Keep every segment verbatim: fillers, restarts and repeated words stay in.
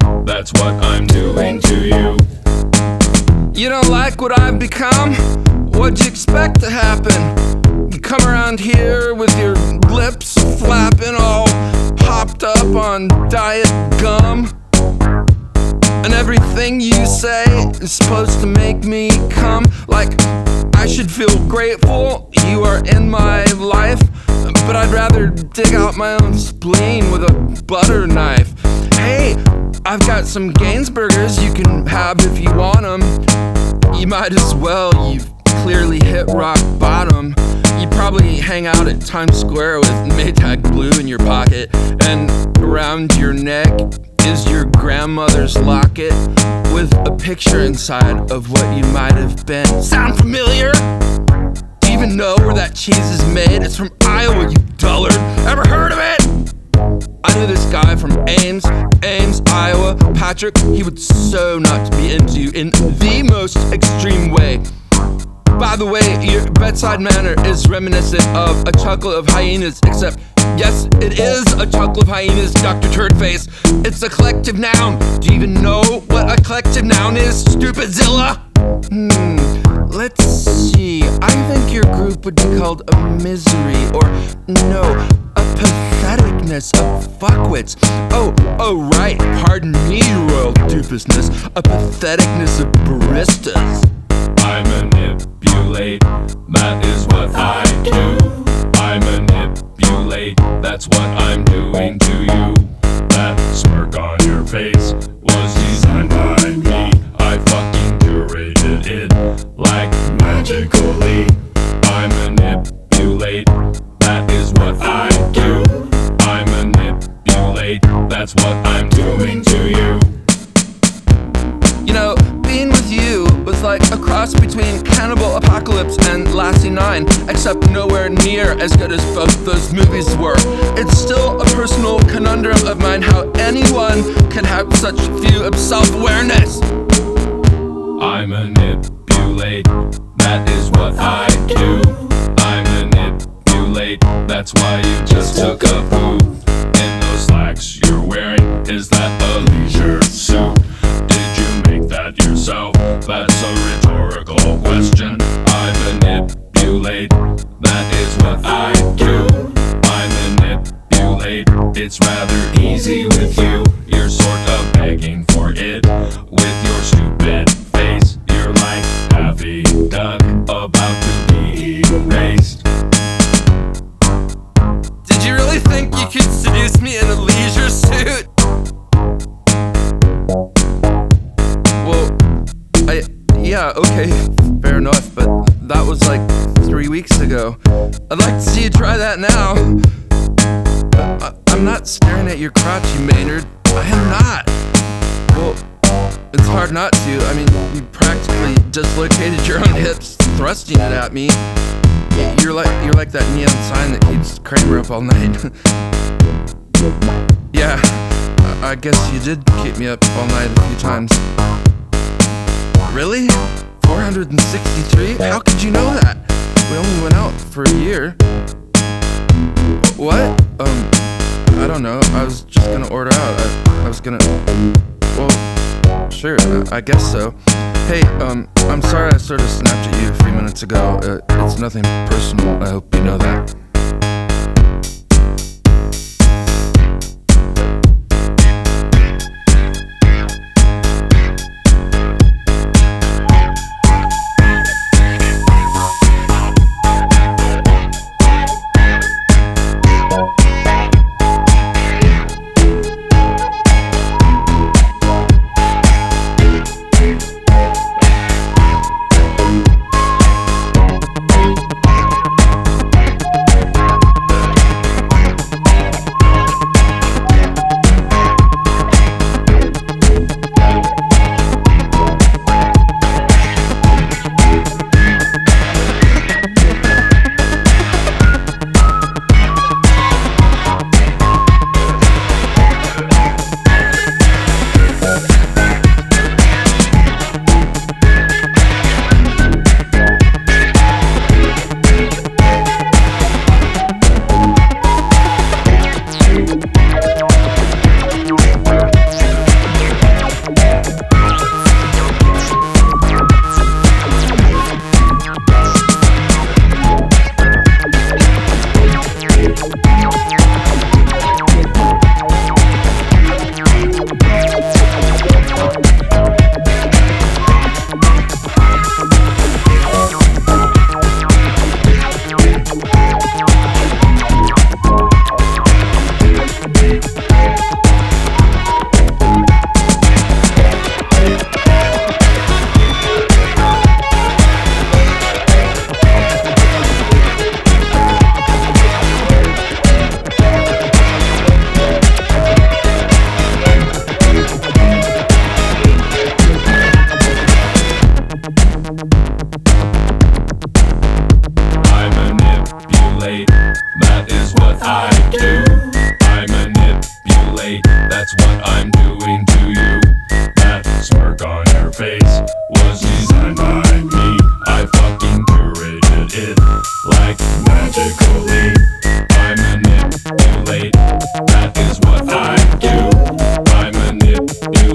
that's what I'm doing to you. You don't like what I've become? What'd you expect to happen? You come around here with your lips flapping, all hopped up on diet gum, and everything you say is supposed to make me come. Like I should feel grateful you are in my life, but I'd rather dig out my own spleen with a butter knife. Hey, I've got some Gainsburgers you can have if you want them. You might as well, you've clearly hit rock bottom. You probably hang out at Times Square with Maytag Blue in your pocket, and around your neck is your grandmother's locket with a picture inside of what you might have been. Sound familiar? Do you even know where that cheese is made? It's from Iowa, you dullard. Ever heard of it? I knew this guy from Ames, Ames, Iowa, Patrick. He would so not be into you in the most extreme way. By the way, your bedside manner is reminiscent of a chuckle of hyenas, except, yes, it is a chuckle of hyenas, Doctor Turdface. It's a collective noun. Do you even know what a collective noun is, Stupidzilla? Hmm, let's see. I think your group would be called a misery, or no, a patheticness of fuckwits. Oh, oh right, pardon me, royal dupusness. A patheticness of baristas. I manipulate, that is what I do. I manipulate, that's what I'm doing to you. That smirk on your face was designed by me. I fucking curated it like magically. I manipulate, that is what I do. I manipulate, that's what I'm doing to you. You know, being with you was like a cross between Cannibal Apocalypse and Lassie nine, except nowhere near as good as both those movies were. It's still a personal conundrum of mine how anyone can have such few of self-awareness. I manipulate, that is what I do. I manipulate, that's why you just took a poop. In those slacks you're wearing, is that a leisure suit? Did you make that yourself? That's a rhetorical question. I manipulate, that is what I do. I manipulate, it's rather easy with you. You're sort of begging for it with your stupid face. You're like Daffy Duck about to be erased. Did you really think you could seduce me in a leisure suit? Well, I, yeah, okay, fair enough, but that was like three weeks ago. I'd like to see you try that now. I, I'm not staring at your crotch, you Maynard. I am not. Well, it's hard not to. I mean, you practically dislocated your own hips thrusting it at me. You're like you're like that neon sign that keeps Kramer up all night. Yeah, I, I guess you did keep me up all night a few times. Really? four hundred sixty-three? How could you know that? We only went out for a year. What? Um, I don't know. I was just gonna order out. I, I was gonna... Well, sure, I, I guess so. Hey, um, I'm sorry I sort of snapped at you a few minutes ago. Uh, it's nothing personal. I hope you know that.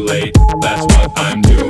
manipulate. That's what I'm doing.